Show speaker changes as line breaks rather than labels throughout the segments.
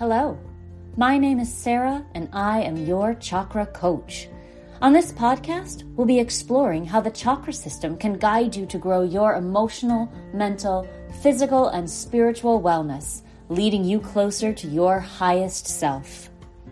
Hello, my name is Sarah and I am your chakra coach. On this podcast, we'll be exploring how the chakra system can guide you to grow your emotional, mental, physical, and spiritual wellness, leading you closer to your highest self.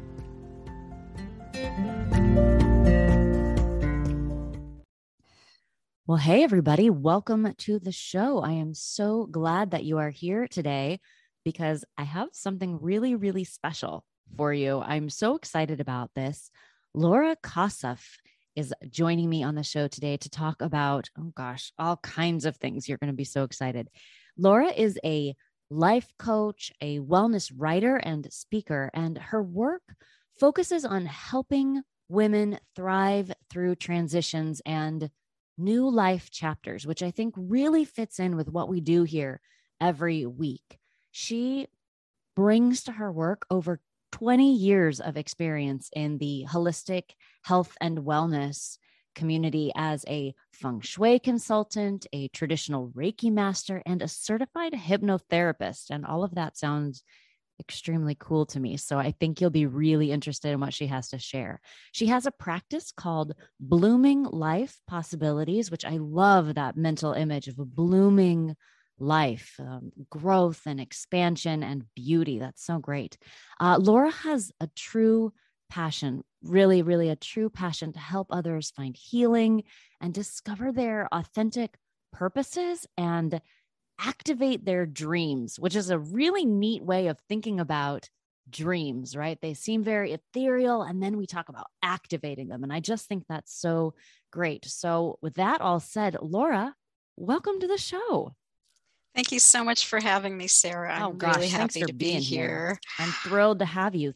Well, hey, everybody. Welcome to the show. I am so glad that you are here today because I have something really, really special for you. I'm so excited about this. Laura Kossoff is joining me on the show today to talk about, all kinds of things. You're going to be so excited. Laura is a life coach, a wellness writer, and speaker, and her work focuses on helping women thrive through transitions and new life chapters, which I think really fits in with what we do here every week. She brings to her work over 20 years of experience in the holistic health and wellness community as a feng shui consultant, a traditional Reiki master, and a certified hypnotherapist. And all of that sounds extremely cool to me. So I think you'll be really interested in what she has to share. She has a practice called Blooming Life Possibilities, which I love that mental image of a blooming life, growth and expansion and beauty. That's so great. Laura has a true passion, really, really a true passion to help others find healing and discover their authentic purposes and activate their dreams, which is a really neat way of thinking about dreams, right? They seem very ethereal, and then we talk about activating them. And I just think that's so great. So with that all said, Laura, welcome to the show.
Thank you so much for having me, Sarah. I'm really happy to be here.
I'm thrilled to have you.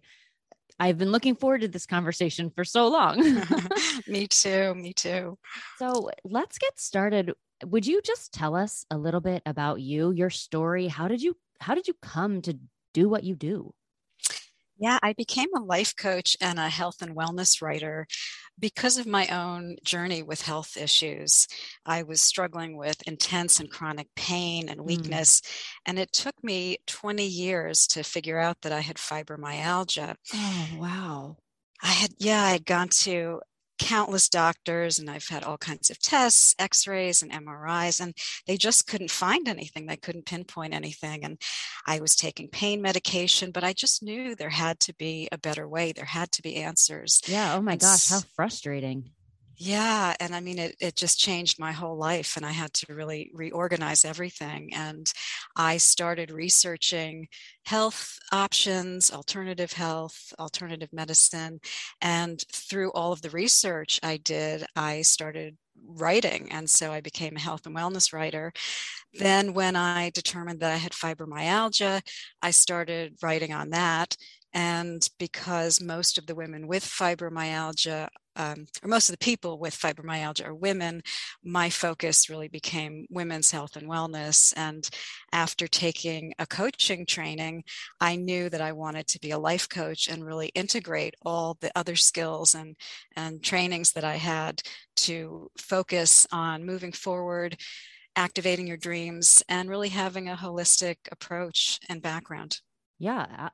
I've been looking forward to this conversation for so long.
Me too.
So let's get started. Would you just tell us a little bit about you, your story? How did you come to do what you do?
Yeah, I became a life coach and a health and wellness writer because of my own journey with health issues. I was struggling with intense and chronic pain and weakness, and it took me 20 years to figure out that I had fibromyalgia.
Oh, wow.
I had gone to countless doctors, and I've had all kinds of tests, x-rays and MRIs, and they just couldn't find anything. They couldn't pinpoint anything. And I was taking pain medication, but I just knew there had to be a better way. There had to be answers.
Yeah. Oh my gosh, how frustrating.
Yeah. And I mean, it just changed my whole life, and I had to really reorganize everything. And I started researching health options, alternative health, alternative medicine. And through all of the research I did, I started writing. And so I became a health and wellness writer. Then when I determined that I had fibromyalgia, I started writing on that. And because most of the women with fibromyalgia, or most of the people with fibromyalgia are women, my focus really became women's health and wellness. And after taking a coaching training, I knew that I wanted to be a life coach and really integrate all the other skills and trainings that I had to focus on moving forward, activating your dreams, and really having a holistic approach and background.
Yeah.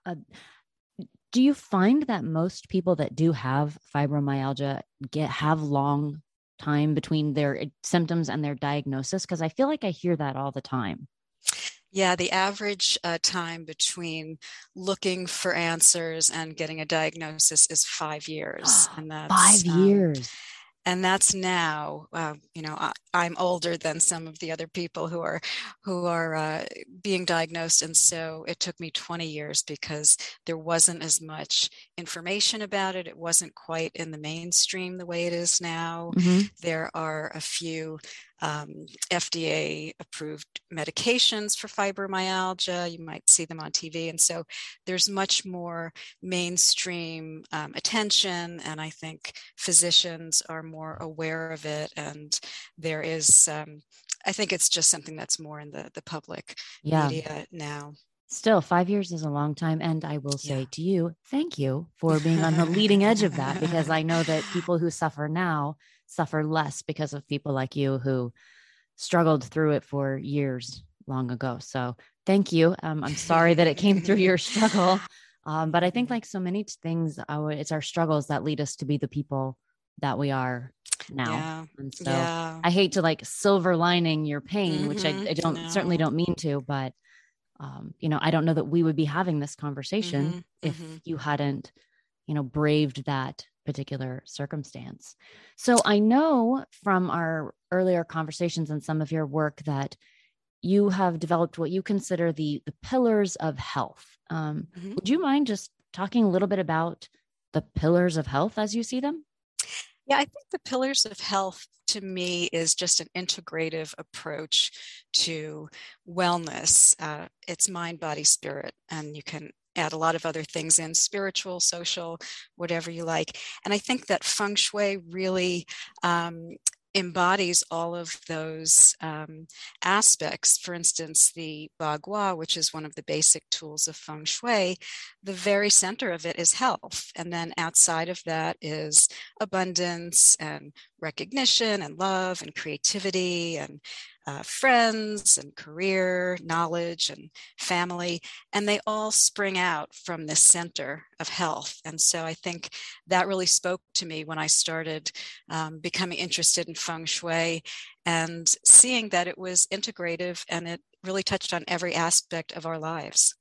Do you find that most people that do have fibromyalgia have long time between their symptoms and their diagnosis? Because I feel like I hear that all the time.
Yeah, the average time between looking for answers and getting a diagnosis is 5 years.
And that's 5 years.
And that's now, I'm older than some of the other people who are being diagnosed. And so it took me 20 years because there wasn't as much information about it. It wasn't quite in the mainstream the way it is now. Mm-hmm. There are a few FDA approved medications for fibromyalgia. You might see them on TV. And so there's much more mainstream attention. And I think physicians are more aware of it. And there is, I think it's just something that's more in the public media now.
Still, 5 years is a long time. And I will say to you, thank you for being on the leading edge of that, because I know that people who suffer now suffer less because of people like you who struggled through it for years long ago. So thank you. I'm sorry that it came through your struggle. But I think like so many things, it's our struggles that lead us to be the people that we are now.
Yeah.
And so
Yeah.
I hate to like silver lining your pain, which I don't certainly
No.
don't mean to, but I don't know that we would be having this conversation
Mm-hmm.
if
Mm-hmm.
you hadn't, braved that particular circumstance. So I know from our earlier conversations and some of your work that you have developed what you consider the pillars of health.
Mm-hmm.
Would you mind just talking a little bit about the pillars of health as you see them?
Yeah, I think the pillars of health to me is just an integrative approach to wellness. It's mind, body, spirit, and you can add a lot of other things in spiritual, social, whatever you like. And I think that feng shui really embodies all of those aspects. For instance, the Bagua, which is one of the basic tools of feng shui, the very center of it is health. And then outside of that is abundance and recognition and love and creativity and friends and career, knowledge and family. And they all spring out from this center of health. And so I think that really spoke to me when I started becoming interested in feng shui and seeing that it was integrative and it really touched on every aspect of our lives.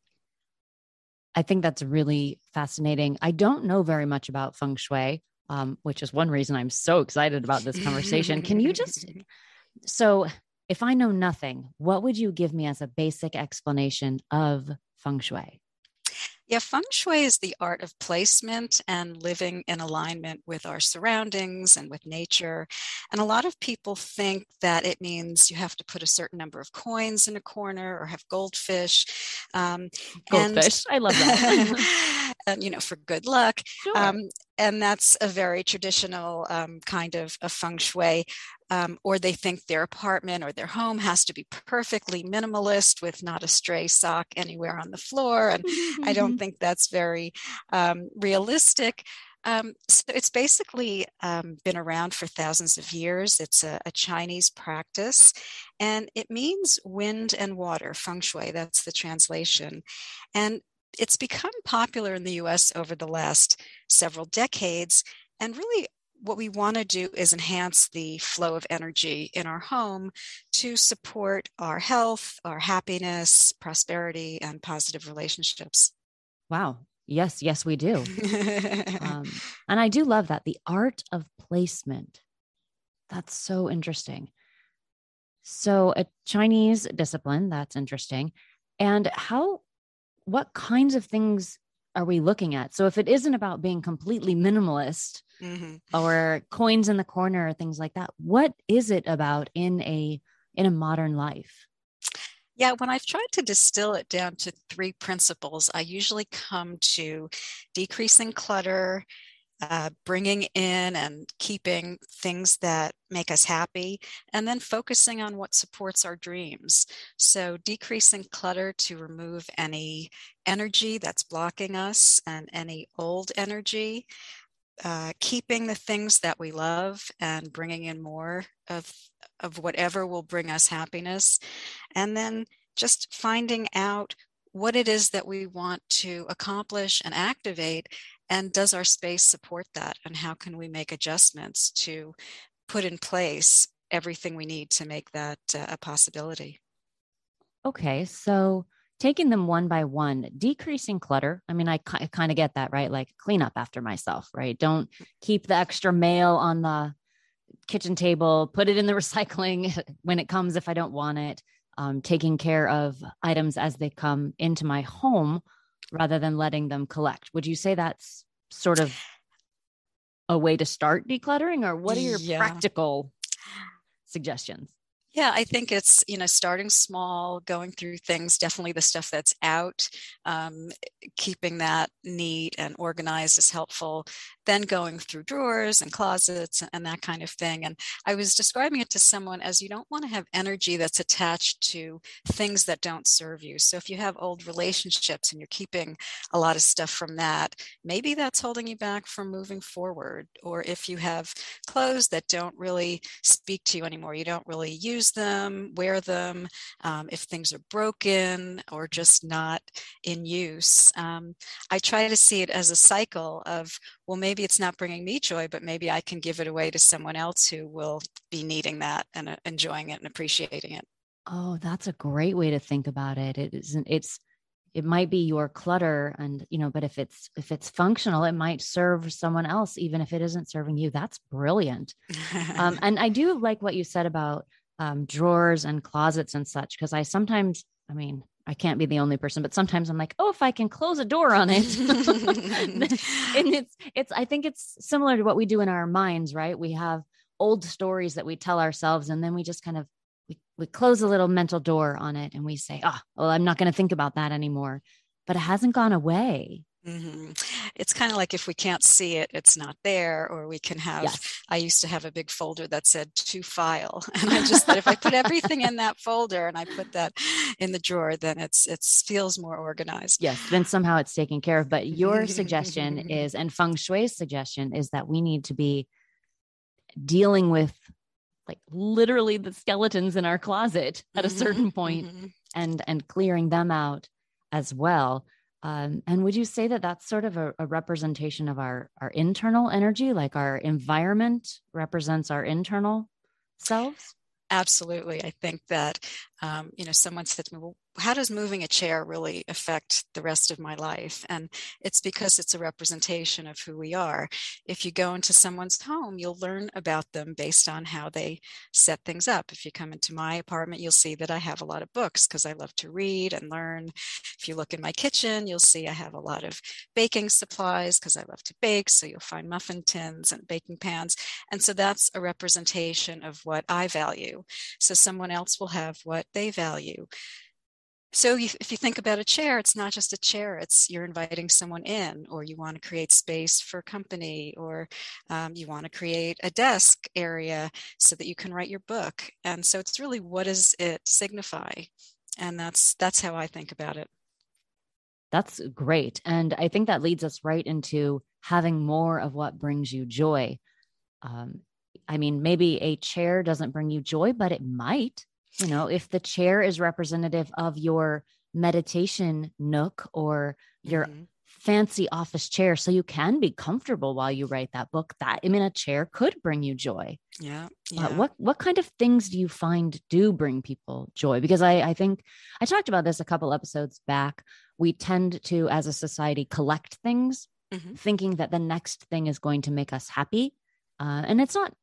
I think that's really fascinating. I don't know very much about feng shui, which is one reason I'm so excited about this conversation. Can you just, so if I know nothing, what would you give me as a basic explanation of feng shui?
Yeah, feng shui is the art of placement and living in alignment with our surroundings and with nature. And a lot of people think that it means you have to put a certain number of coins in a corner or have goldfish. Um, and
Goldfish. I love that.
and, for good luck.
Sure.
Um, and that's a very traditional kind of a feng shui. Or they think their apartment or their home has to be perfectly minimalist with not a stray sock anywhere on the floor. And I don't think that's very realistic. So it's basically been around for thousands of years. It's a Chinese practice, and it means wind and water, feng shui, that's the translation. And it's become popular in the US over the last several decades. And really, what we want to do is enhance the flow of energy in our home to support our health, our happiness, prosperity, and positive relationships.
Wow. Yes, yes, we do. And I do love that. The art of placement. That's so interesting. So, a Chinese discipline, that's interesting. And what kinds of things are we looking at? So, if it isn't about being completely minimalist
Mm-hmm.
or coins in the corner or things like that, what is it about in a modern life?
Yeah, when I've tried to distill it down to three principles, I usually come to decreasing clutter, bringing in and keeping things that make us happy, and then focusing on what supports our dreams. So, decreasing clutter to remove any energy that's blocking us and any old energy, keeping the things that we love and bringing in more of whatever will bring us happiness, and then just finding out what it is that we want to accomplish and activate, and does our space support that, and how can we make adjustments to put in place everything we need to make that a possibility.
Okay, so taking them one by one, decreasing clutter. I mean, I kind of get that, right? Like clean up after myself, right? Don't keep the extra mail on the kitchen table, put it in the recycling when it comes if I don't want it. Taking care of items as they come into my home rather than letting them collect. Would you say that's sort of a way to start decluttering, or what are your
Yeah.
practical suggestions?
Yeah, I think it's, starting small, going through things, definitely the stuff that's out, um, keeping that neat and organized is helpful. Then going through drawers and closets and that kind of thing. And I was describing it to someone as you don't want to have energy that's attached to things that don't serve you. So if you have old relationships and you're keeping a lot of stuff from that, maybe that's holding you back from moving forward. Or if you have clothes that don't really speak to you anymore, you don't really use use them, wear them, if things are broken or just not in use. I try to see it as a cycle of, well, maybe it's not bringing me joy, but maybe I can give it away to someone else who will be needing that and enjoying it and appreciating it.
Oh, that's a great way to think about it. It might be your clutter, and but if it's functional, it might serve someone else even if it isn't serving you. That's brilliant. And I do like what you said about drawers and closets and such, because I sometimes, I can't be the only person, but sometimes I'm like, oh, if I can close a door on it. And I think it's similar to what we do in our minds, right? We have old stories that we tell ourselves, and then we just kind of we close a little mental door on it, and we say, oh, well, I'm not going to think about that anymore, but it hasn't gone away.
Mm-hmm. It's kind of like, if we can't see it, it's not there. Or we can have, yes. I used to have a big folder that said to file. And I just thought, if I put everything in that folder and I put that in the drawer, then it feels more organized.
Yes. Then somehow it's taken care of. But your suggestion is, and Feng Shui's suggestion is, that we need to be dealing with like literally the skeletons in our closet at a certain point, and clearing them out as well. And would you say that that's sort of a representation of our internal energy, like our environment represents our internal selves?
Absolutely. I think that, someone said to me, well, how does moving a chair really affect the rest of my life? And it's because it's a representation of who we are. If you go into someone's home, you'll learn about them based on how they set things up. If you come into my apartment, you'll see that I have a lot of books because I love to read and learn. If you look in my kitchen, you'll see I have a lot of baking supplies because I love to bake. So you'll find muffin tins and baking pans. And so that's a representation of what I value. So someone else will have what they value. So if you think about a chair, it's not just a chair, it's you're inviting someone in, or you want to create space for company, or you want to create a desk area so that you can write your book. And so it's really, what does it signify? And that's how I think about it.
That's great. And I think that leads us right into having more of what brings you joy. Maybe a chair doesn't bring you joy, but it might. If the chair is representative of your meditation nook or your fancy office chair, so you can be comfortable while you write that book, a chair could bring you joy.
Yeah.
What kind of things do you find do bring people joy? Because I think I talked about this a couple episodes back. We tend to, as a society, collect things, thinking that the next thing is going to make us happy. And it's not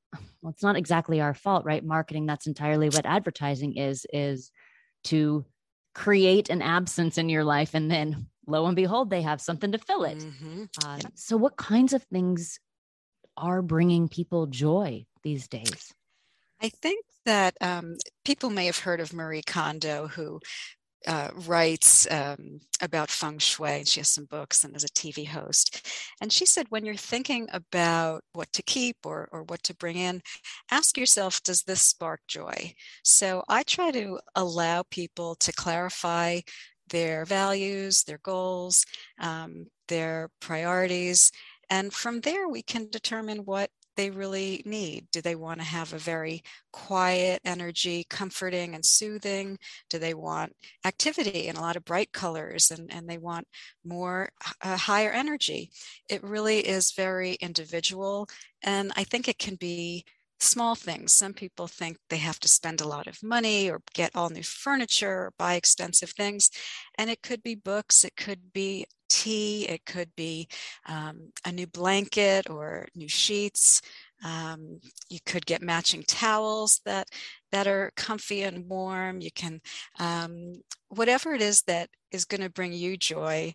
exactly our fault, right? Marketing, that's entirely what advertising is to create an absence in your life. And then lo and behold, they have something to fill it. So what kinds of things are bringing people joy these days?
I think that people may have heard of Marie Kondo, who writes about feng shui, and she has some books and is a TV host. And she said, when you're thinking about what to keep or what to bring in, ask yourself, does this spark joy? So I try to allow people to clarify their values, their goals, their priorities. And from there, we can determine what they really need. Do they want to have a very quiet energy, comforting and soothing? Do they want activity and a lot of bright colors, and they want more higher energy? It really is very individual, and I think it can be small things. Some people think they have to spend a lot of money or get all new furniture or buy expensive things, and it could be books, it could be tea, it could be a new blanket or new sheets. You could get matching towels that are comfy and warm. You can, whatever it is that is going to bring you joy,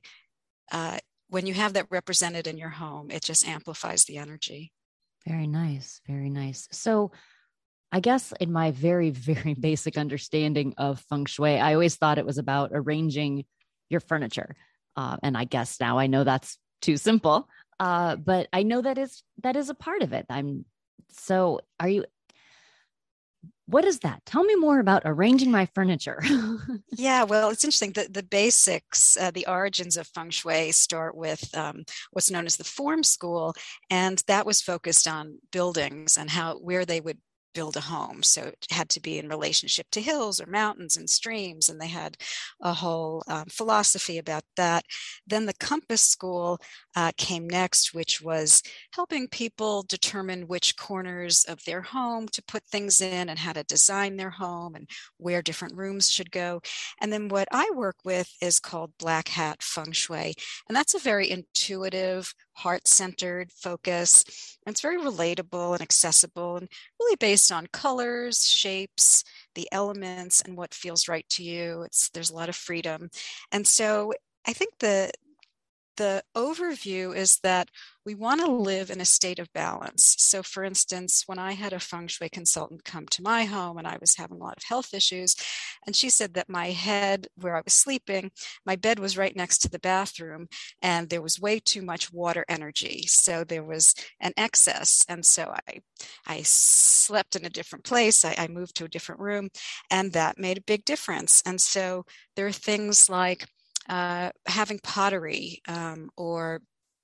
when you have that represented in your home, it just amplifies the energy.
Very nice. Very nice. So I guess in my very, very basic understanding of feng shui, I always thought it was about arranging your furniture. And I guess now I know that's too simple. But I know that is a part of it. What is that? Tell me more about arranging my furniture.
Yeah, well, it's interesting. The basics, the origins of feng shui start with what's known as the form school. And that was focused on buildings and where they would build a home. So it had to be in relationship to hills or mountains and streams. And they had a whole philosophy about that. Then the Compass School came next, which was helping people determine which corners of their home to put things in and how to design their home and where different rooms should go. And then what I work with is called Black Hat Feng Shui. And that's a very intuitive, heart-centered focus. And it's very relatable and accessible and really based on colors, shapes, the elements, and what feels right to you. There's a lot of freedom. And so I think the overview is that we want to live in a state of balance. So for instance, when I had a feng shui consultant come to my home and I was having a lot of health issues, and she said that my head, where I was sleeping, my bed was right next to the bathroom and there was way too much water energy. So there was an excess. And so I slept in a different place. I moved to a different room, and that made a big difference. And so there are things like having pottery or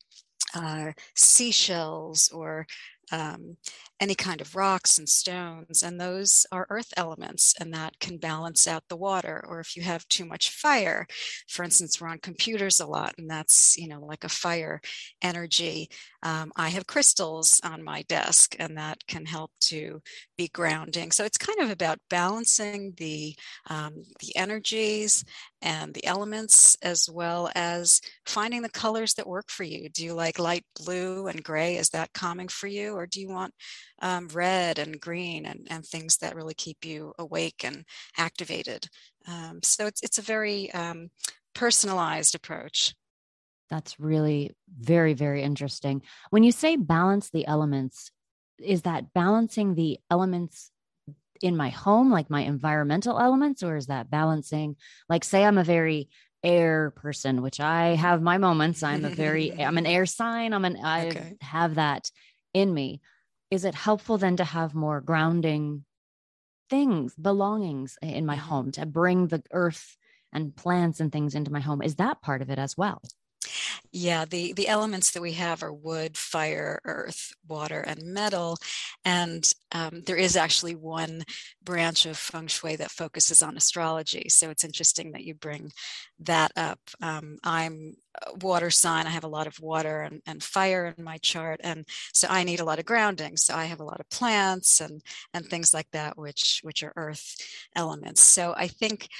seashells or any kind of rocks and stones, and those are earth elements, and that can balance out the water. Or if you have too much fire, for instance, we're on computers a lot, and that's, like a fire energy. I have crystals on my desk, and that can help to be grounding. So it's kind of about balancing the energies and the elements, as well as finding the colors that work for you. Do you like light blue and gray? Is that calming for you? Or do you want red and green and things that really keep you awake and activated? So it's a very personalized approach.
That's really very, very interesting. When you say balance the elements, is that balancing the elements in my home, like my environmental elements, or is that balancing, like, say I'm a very air person, which I have my moments. I'm an air sign. I have that in me. Is it helpful then to have more grounding things, belongings in my home, to bring the earth and plants and things into my home? Is that part of it as well?
Yeah, the elements that we have are wood, fire, earth, water, and metal. And there is actually one branch of feng shui that focuses on astrology. So it's interesting that you bring that up. I'm a water sign. I have a lot of water and fire in my chart. And so I need a lot of grounding. So I have a lot of plants and things like that, which are earth elements. So I think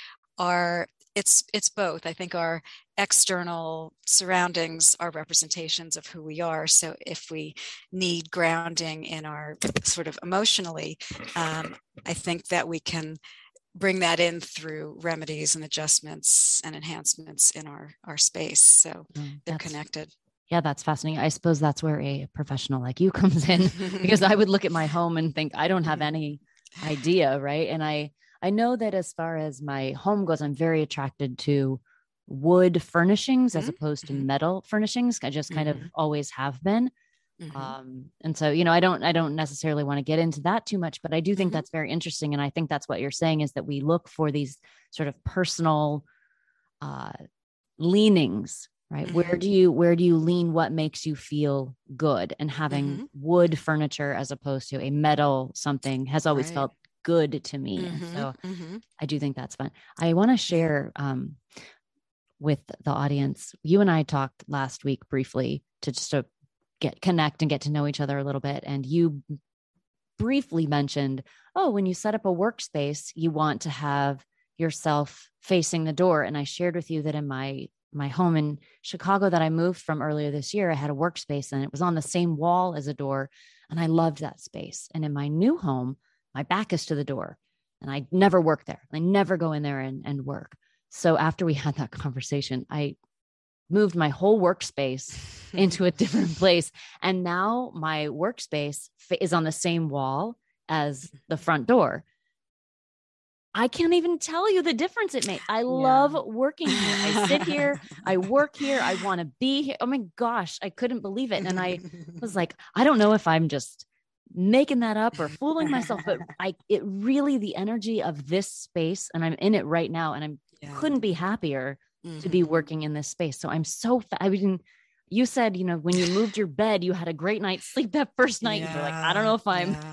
it's both. I think our external surroundings are representations of who we are. So if we need grounding in our sort of emotionally, I think that we can bring that in through remedies and adjustments and enhancements in our space. So they're connected.
Yeah, that's fascinating. I suppose that's where a professional like you comes in, because I would look at my home and think, I don't have any idea, right? And I know that as far as my home goes, I'm very attracted to wood furnishings as opposed to metal furnishings. I just kind of always have been. And so, I don't necessarily want to get into that too much, but I do think that's very interesting. And I think that's what you're saying, is that we look for these sort of personal leanings, right? Where do you lean? What makes you feel good? And having wood furniture as opposed to a metal something has always felt good to me. And so I do think that's fun. I want to share with the audience. You and I talked last week briefly to connect and get to know each other a little bit. And you briefly mentioned, when you set up a workspace, you want to have yourself facing the door. And I shared with you that in my home in Chicago that I moved from earlier this year, I had a workspace and it was on the same wall as a door. And I loved that space. And in my new home, my back is to the door and I never work there. I never go in there and work. So after we had that conversation, I moved my whole workspace into a different place. And now my workspace is on the same wall as the front door. I can't even tell you the difference it made. I love working here. I sit here, I work here, I want to be here. Oh my gosh, I couldn't believe it. And I was like, I don't know if I'm just making that up or fooling myself, but it really, the energy of this space, and I'm in it right now, and couldn't be happier to be working in this space. So I'm so, you said, when you moved your bed, you had a great night's sleep that first night. You're like, I don't know if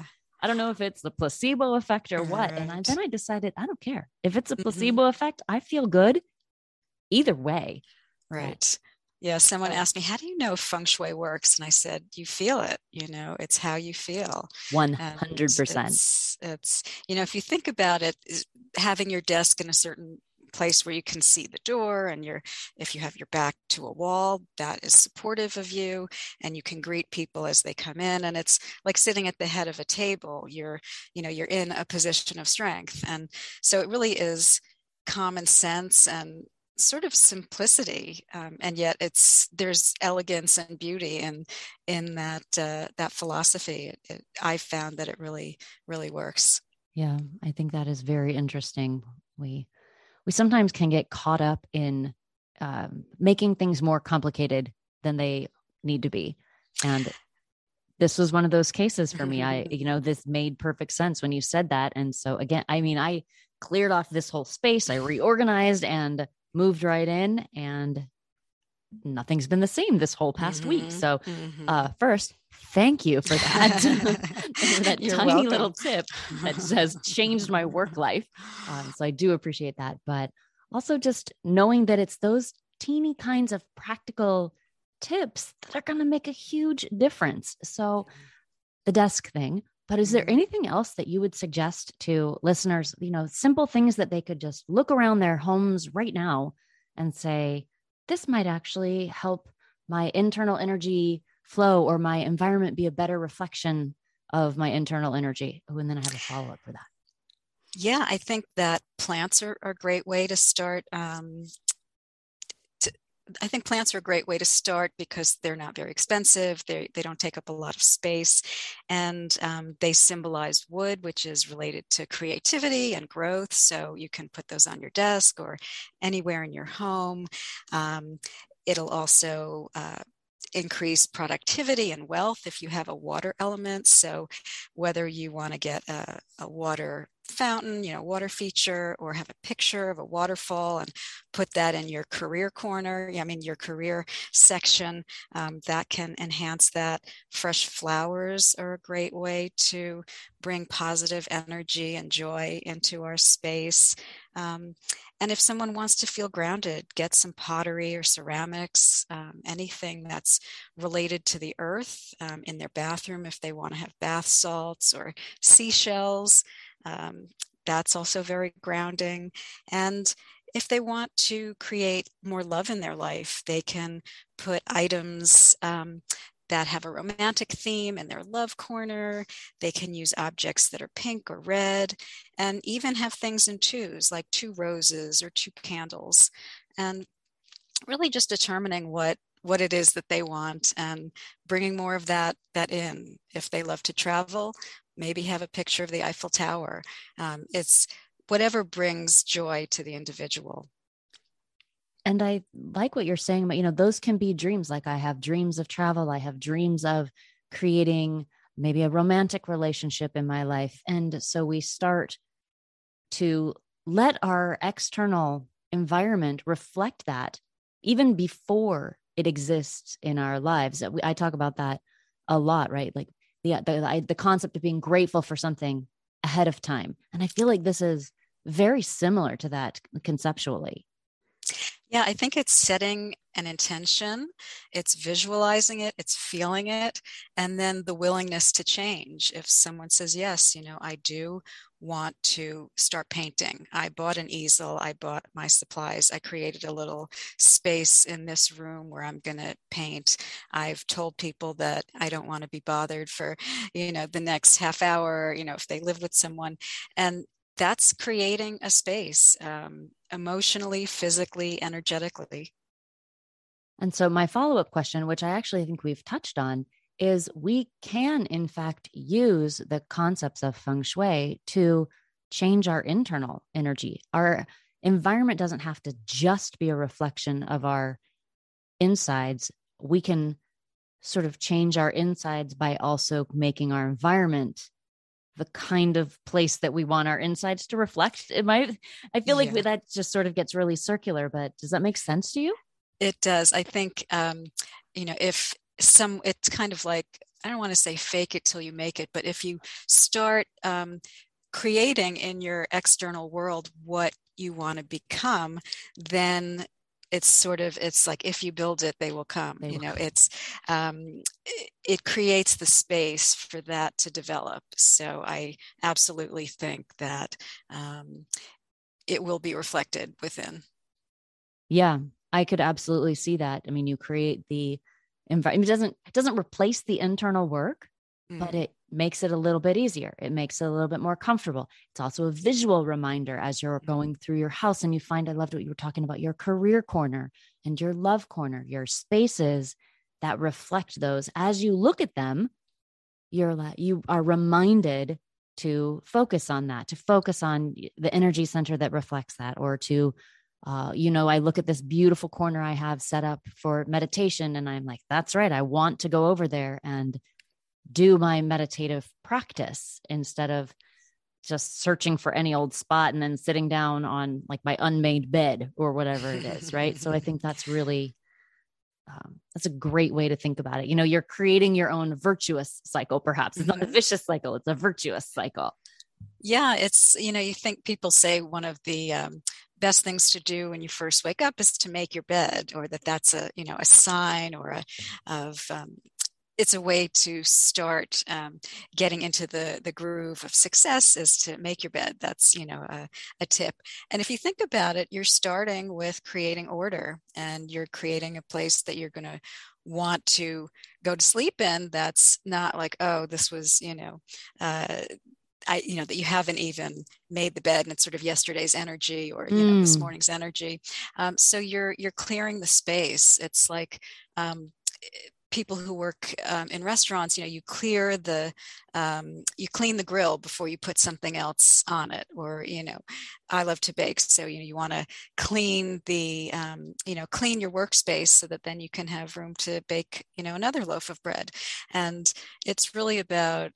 I don't know if it's the placebo effect or what. And then I decided, I don't care. If it's a placebo effect, I feel good either way.
Right. Yeah. Someone asked me, how do you know if feng shui works? And I said, you feel it, it's how you feel.
100%.
It's, if you think about it, having your desk in a certain place where you can see the door, and if you have your back to a wall, that is supportive of you, and you can greet people as they come in. And it's like sitting at the head of a table. You're in a position of strength. And so it really is common sense and sort of simplicity, and yet there's elegance and beauty in that philosophy. I found that it really, really works.
Yeah, I think that is very interesting. We sometimes can get caught up in making things more complicated than they need to be, and this was one of those cases for me. This made perfect sense when you said that, and so again, I cleared off this whole space. I reorganized and moved right in, and nothing's been the same this whole past week. So first, thank you for that, for that tiny little tip that has changed my work life. So I do appreciate that. But also just knowing that it's those teeny kinds of practical tips that are going to make a huge difference. So the desk thing. But is there anything else that you would suggest to listeners, simple things that they could just look around their homes right now and say, this might actually help my internal energy flow, or my environment be a better reflection of my internal energy? Oh, and then I have a follow-up for that.
Yeah, I think that plants are a great way to start. I think plants are a great way to start because they're not very expensive. They don't take up a lot of space, and they symbolize wood, which is related to creativity and growth. So you can put those on your desk or anywhere in your home. It'll also increase productivity and wealth if you have a water element. So whether you want to get a water fountain, water feature, or have a picture of a waterfall and put that in your career corner, your career section, that can enhance that. Fresh flowers are a great way to bring positive energy and joy into our space. And if someone wants to feel grounded, get some pottery or ceramics, anything that's related to the earth in their bathroom. If they want to have bath salts or seashells, that's also very grounding. And if they want to create more love in their life, they can put items that have a romantic theme in their love corner. They can use objects that are pink or red, and even have things in twos, like 2 roses or 2 candles. And really just determining what it is that they want and bringing more of that in. If they love to travel, maybe have a picture of the Eiffel Tower. It's whatever brings joy to the individual.
And I like what you're saying about, those can be dreams. Like I have dreams of travel. I have dreams of creating maybe a romantic relationship in my life. And so we start to let our external environment reflect that even before it exists in our lives. I talk about that a lot, right? Like the concept of being grateful for something ahead of time. And I feel like this is very similar to that conceptually.
Yeah, I think it's setting an intention, it's visualizing it, it's feeling it, and then the willingness to change. If someone says, yes, I do want to start painting. I bought an easel, I bought my supplies, I created a little space in this room where I'm going to paint. I've told people that I don't want to be bothered for, the next half hour, if they live with someone. And that's creating a space, emotionally, physically, energetically.
And so my follow-up question, which I actually think we've touched on, is we can, in fact, use the concepts of feng shui to change our internal energy. Our environment doesn't have to just be a reflection of our insides. We can sort of change our insides by also making our environment the kind of place that we want our insides to reflect. I feel like that just sort of gets really circular, but does that make sense to you?
It does. I think, it's kind of like I don't want to say fake it till you make it, but if you start creating in your external world what you want to become, then it's like, if you build it, they will come.
They will.
It creates the space for that to develop. So I absolutely think that it will be reflected within.
Yeah, I could absolutely see that. I mean, you create the environment. It doesn't replace the internal work, but it makes it a little bit easier. It makes it a little bit more comfortable. It's also a visual reminder as you're going through your house and you find, I loved what you were talking about, your career corner and your love corner, your spaces that reflect those. As you look at them, you are reminded to focus on that, to focus on the energy center that reflects that, or to I look at this beautiful corner I have set up for meditation and I'm like, that's right. I want to go over there and do my meditative practice instead of just searching for any old spot and then sitting down on like my unmade bed or whatever it is. Right. So I think that's really, that's a great way to think about it. You're creating your own virtuous cycle, perhaps. It's not a vicious cycle. It's a virtuous cycle.
Yeah. You think people say one of the best things to do when you first wake up is to make your bed, or that's a sign or it's a way to start getting into the groove of success, is to make your bed. That's, a tip. And if you think about it, you're starting with creating order, and you're creating a place that you're going to want to go to sleep in. That's not like, oh, this was, that you haven't even made the bed and it's sort of yesterday's energy, or this morning's energy. So you're clearing the space. It's like people who work in restaurants, you clean the grill before you put something else on it. Or I love to bake, so you want to clean clean your workspace so that then you can have room to bake another loaf of bread. And it's really about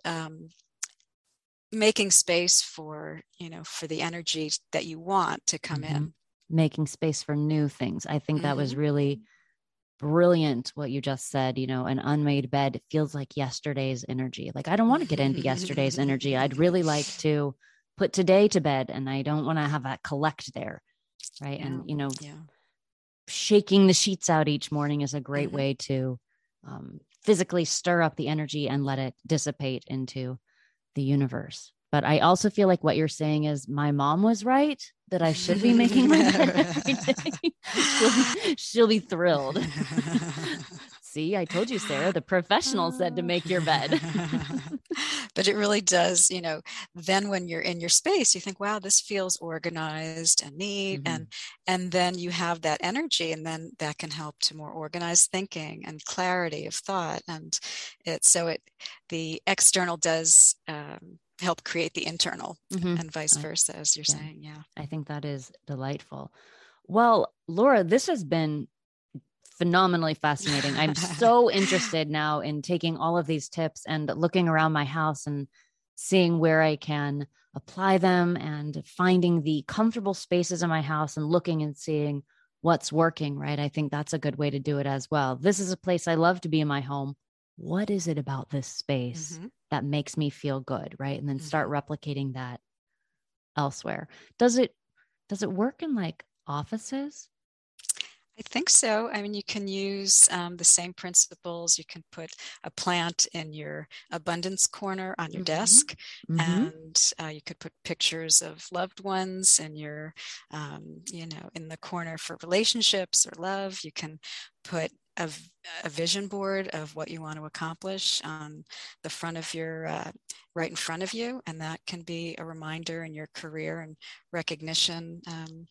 making space for the energy that you want to come in.
Making space for new things. I think that was really brilliant what you just said. An unmade bed, it feels like yesterday's energy. Like, I don't want to get into yesterday's energy. I'd really like to put today to bed, and I don't want to have that collect there. Right. Yeah. And, shaking the sheets out each morning is a great way to physically stir up the energy and let it dissipate into the universe. But I also feel like what you're saying is my mom was right, that I should be making my bed every day. She'll be thrilled. See, I told you, Sarah, the professional said to make your bed.
But it really does, then when you're in your space, you think, wow, this feels organized and neat. And then you have that energy, and then that can help to more organized thinking and clarity of thought. And the external does help create the internal, and vice versa, as you're saying. Yeah.
I think that is delightful. Well, Laura, this has been phenomenally fascinating. I'm so interested now in taking all of these tips and looking around my house and seeing where I can apply them, and finding the comfortable spaces in my house and looking and seeing what's working, right? I think that's a good way to do it as well. This is a place I love to be in my home. What is it about this space that makes me feel good, right? And then start replicating that elsewhere. Does it work in like offices?
I think so. I mean, you can use the same principles. You can put a plant in your abundance corner on your desk, and you could put pictures of loved ones in your, in the corner for relationships or love. You can put a vision board of what you want to accomplish on the front of your, right in front of you. And that can be a reminder in your career and recognition,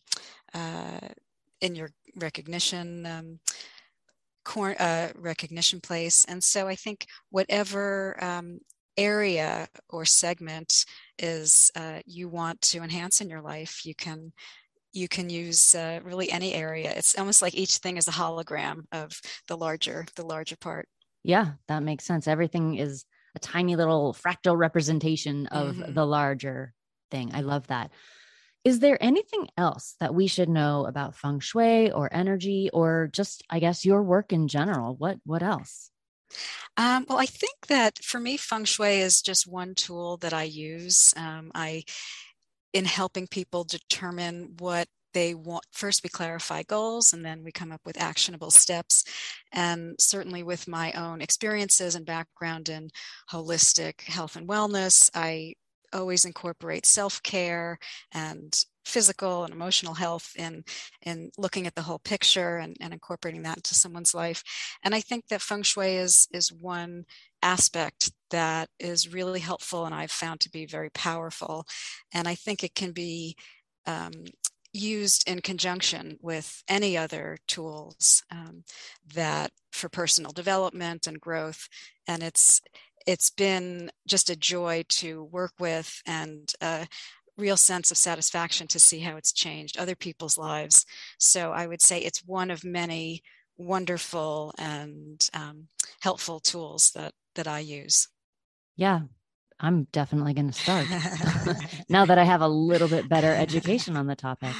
in your recognition recognition place. And so I think whatever area or segment is you want to enhance in your life, you can use really any area. It's almost like each thing is a hologram of the larger part.
Yeah, that makes sense. Everything is a tiny little fractal representation of the larger thing. I love that. Is there anything else that we should know about feng shui or energy, or just, I guess, your work in general? What else?
Well, I think that for me, feng shui is just one tool that I use. In helping people determine what they want. First, we clarify goals, and then we come up with actionable steps. And certainly, with my own experiences and background in holistic health and wellness, I always incorporate self-care and physical and emotional health in looking at the whole picture and incorporating that into someone's life. And I think that feng shui is one aspect that is really helpful and I've found to be very powerful. And I think it can be um, used in conjunction with any other tools that for personal development and growth. And it's been just a joy to work with and a real sense of satisfaction to see how it's changed other people's lives. So I would say it's one of many wonderful and helpful tools that I use.
Yeah, I'm definitely going to start now that I have a little bit better education on the topic.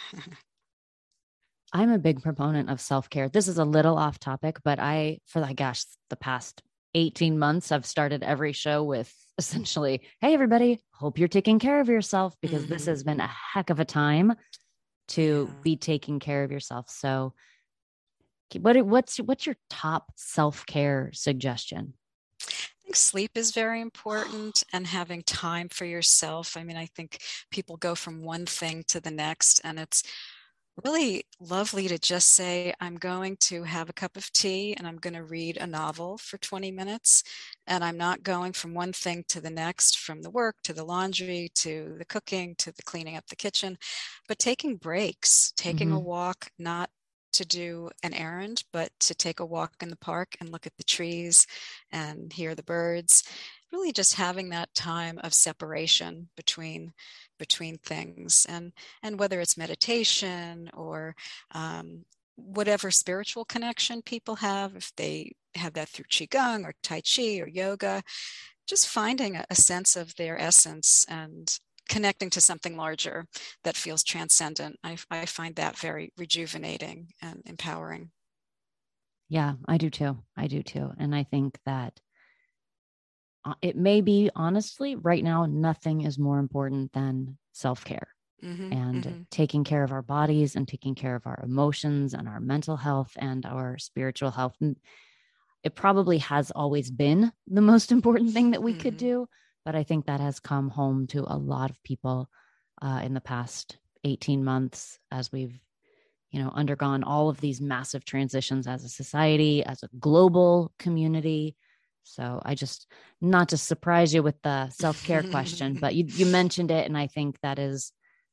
I'm a big proponent of self-care. This is a little off topic, but the past 18 months, I've started every show with essentially, hey, everybody, hope you're taking care of yourself, because this has been a heck of a time to be taking care of yourself. So what's your top self-care suggestion?
I think sleep is very important and having time for yourself. I mean, I think people go from one thing to the next, and it's really lovely to just say, I'm going to have a cup of tea and I'm going to read a novel for 20 minutes. And I'm not going from one thing to the next, from the work to the laundry to the cooking to the cleaning up the kitchen, but taking breaks, taking a walk, not to do an errand, but to take a walk in the park and look at the trees and hear the birds. Really just having that time of separation between things, and whether it's meditation or whatever spiritual connection people have, if they have that through qigong or tai chi or yoga, just finding a sense of their essence and connecting to something larger that feels transcendent. I find that very rejuvenating and empowering.
Yeah, I do too. And I think that it may be, honestly, right now, nothing is more important than self-care and taking care of our bodies and taking care of our emotions and our mental health and our spiritual health. And it probably has always been the most important thing that we could do, but I think that has come home to a lot of people in the past 18 months as we've undergone all of these massive transitions as a society, as a global community. So not to surprise you with the self-care question, but you mentioned it. And I think that's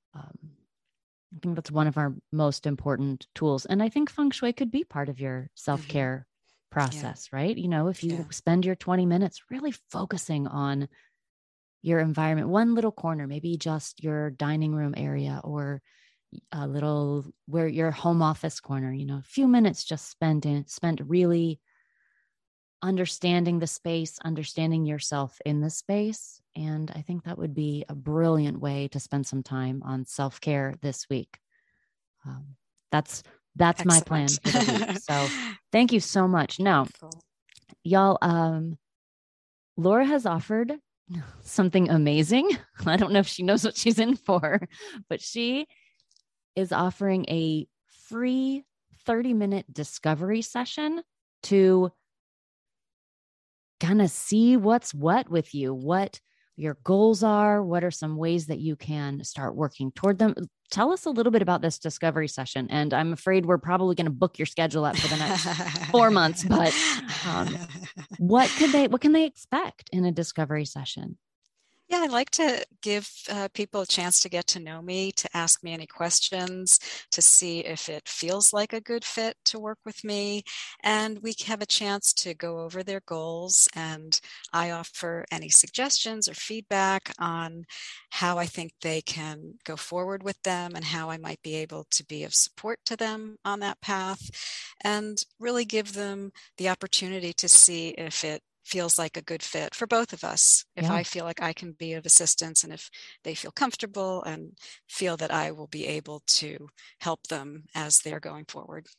one of our most important tools. And I think feng shui could be part of your self-care process, right? If you spend your 20 minutes really focusing on your environment, one little corner, maybe just your dining room area or a little where your home office corner, a few minutes just spent really understanding the space, understanding yourself in the space. And I think that would be a brilliant way to spend some time on self-care this week. That's
Excellent.
My plan for the week. So thank you so much. Now, y'all, Laura has offered something amazing. I don't know if she knows what she's in for, but she is offering a free 30-minute discovery session to kind of see what's what with you, what your goals are, what are some ways that you can start working toward them. Tell us a little bit about this discovery session. And I'm afraid we're probably going to book your schedule up for the next 4 months, but what can they expect in a discovery session?
Yeah, I like to give people a chance to get to know me, to ask me any questions, to see if it feels like a good fit to work with me. And we have a chance to go over their goals, and I offer any suggestions or feedback on how I think they can go forward with them and how I might be able to be of support to them on that path, and really give them the opportunity to see if it feels like a good fit for both of us. If I feel like I can be of assistance, and if they feel comfortable and feel that I will be able to help them as they're going forward.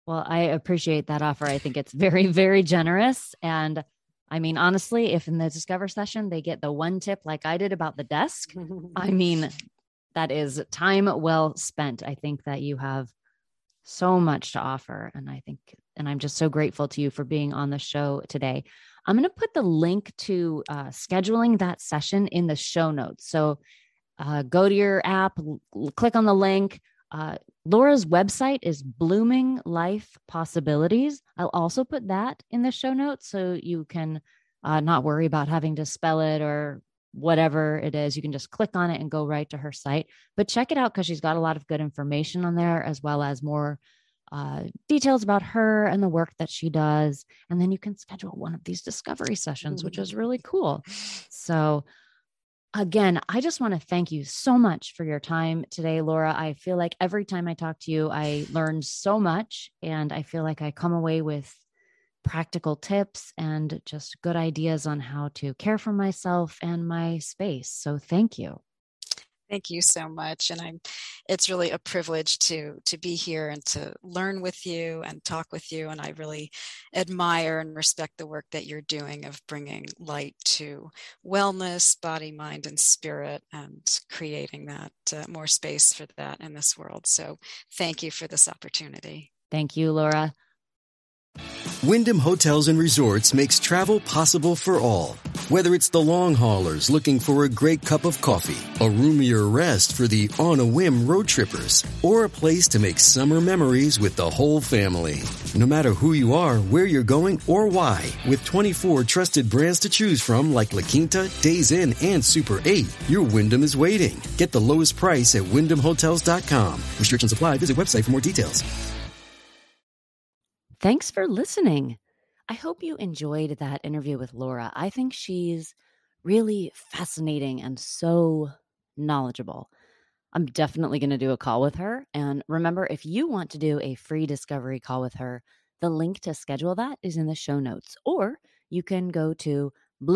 Well, I appreciate that offer. I think it's very, very generous. And I mean, honestly, if in the Discover session they get the one tip like I did about the desk, I mean, that is time well spent. I think that you have so much to offer. And I'm just so grateful to you for being on the show today. I'm going to put the link to scheduling that session in the show notes. So go to your app, click on the link. Laura's website is Blooming Life Possibilities. I'll also put that in the show notes so you can not worry about having to spell it or whatever it is. You can just click on it and go right to her site. But check it out because she's got a lot of good information on there, as well as more details about her and the work that she does. And then you can schedule one of these discovery sessions, which is really cool. So, again, I just want to thank you so much for your time today, Laura. I feel like every time I talk to you, I learn so much, and I feel like I come away with practical tips and just good ideas on how to care for myself and my space. So thank you.
Thank you so much. And it's really a privilege to be here and to learn with you and talk with you. And I really admire and respect the work that you're doing of bringing light to wellness, body, mind, and spirit, and creating that more space for that in this world. So thank you for this opportunity.
Thank you, Laura.
Wyndham Hotels and Resorts makes travel possible for all. Whether it's the long haulers looking for a great cup of coffee, a roomier rest for the on-a-whim road trippers, or a place to make summer memories with the whole family. No matter who you are, where you're going, or why, with 24 trusted brands to choose from like La Quinta, Days Inn, and Super 8, your Wyndham is waiting. Get the lowest price at WyndhamHotels.com. Restrictions apply. Visit website for more details.
Thanks for listening. I hope you enjoyed that interview with Laura. I think she's really fascinating and so knowledgeable. I'm definitely going to do a call with her. And remember, if you want to do a free discovery call with her, the link to schedule that is in the show notes. Or you can go to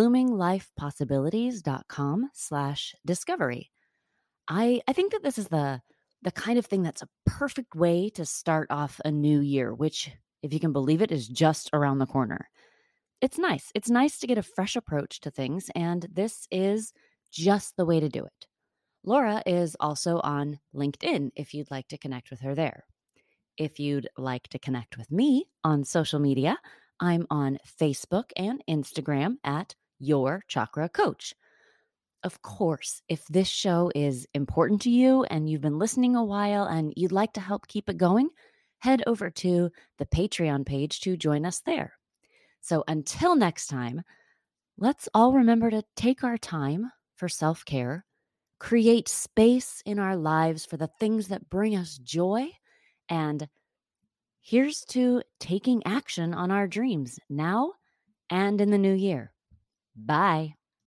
bloominglifepossibilities.com/discovery. I think that this is the kind of thing that's a perfect way to start off a new year, which, if you can believe it, is just around the corner. It's nice. It's nice to get a fresh approach to things, and this is just the way to do it. Laura is also on LinkedIn if you'd like to connect with her there. If you'd like to connect with me on social media, I'm on Facebook and Instagram at Your Chakra Coach. Of course, if this show is important to you and you've been listening a while and you'd like to help keep it going, head over to the Patreon page to join us there. So until next time, let's all remember to take our time for self-care, create space in our lives for the things that bring us joy, and here's to taking action on our dreams now and in the new year. Bye.